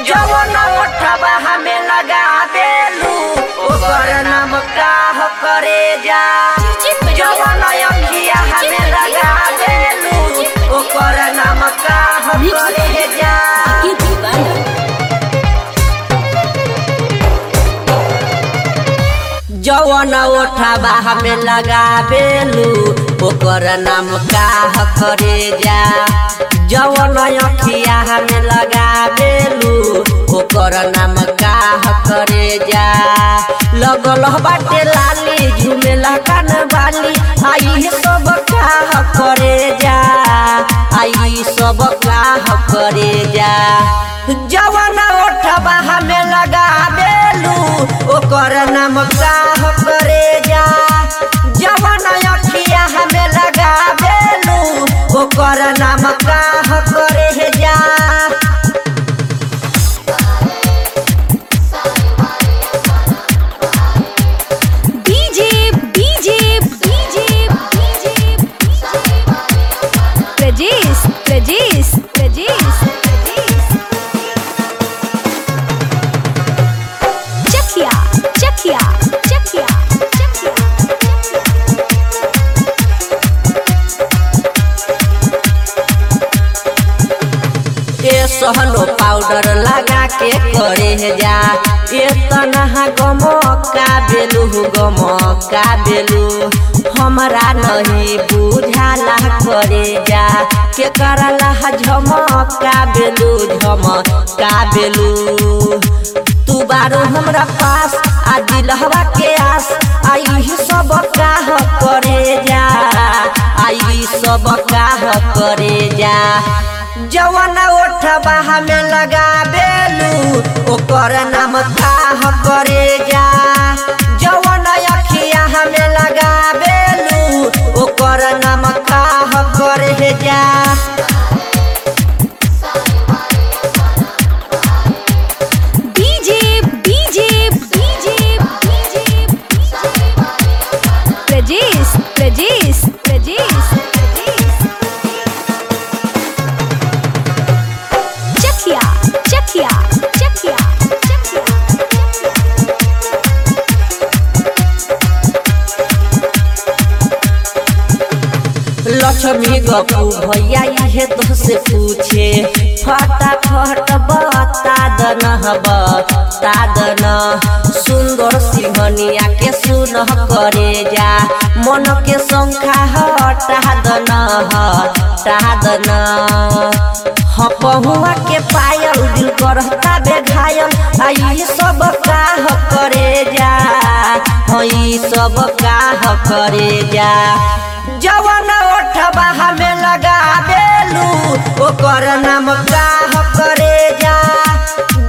जवन ओठबा हमें लगा देलू ओकर नाम का करे जा जवन अखिया हमें लगा देलू ओकर नाम का करे जा जवन ओठबा हमें लगा बेलू ओकर नाम का करे जा जवन अखिया हमें लगा बेलू ओकर नाम का करे जा लगल बाटे लाली झूमेला कान वाली आई सब का करे जा आई सब का करे जा जवन ओठबा हमें लगा बेलू ओकर नाम का करे जा जवन अखिया हमें लगा बेलू ओकर नाम का करे जा सहनो पाउडर लगा के करे जा इतना गम का बेलू हमरा नहीं बुझाला करे जा के करला झमका बेलू तू बारो हमरा पास आ दिलहवा के आस आई सब का करे जा आई सब का करे जा जवन ओठबा हमें लगा बेलू ओकर नाम का करे जा जवन अखिया हमें लगा बेलू ओकर नाम का करे जा लक्ष्मी गपू भैया ये तो से पूछे फटाफट बता दन सुंदर सिंहनिया के सुन करे जा मन के संख्या हटा दन हपहुआ के पायल दिल करता बेघायल आई सब का करे जा हई सब का करे जा जवन ओठबा हमें लगा बेलू ओकर नाम का करे जा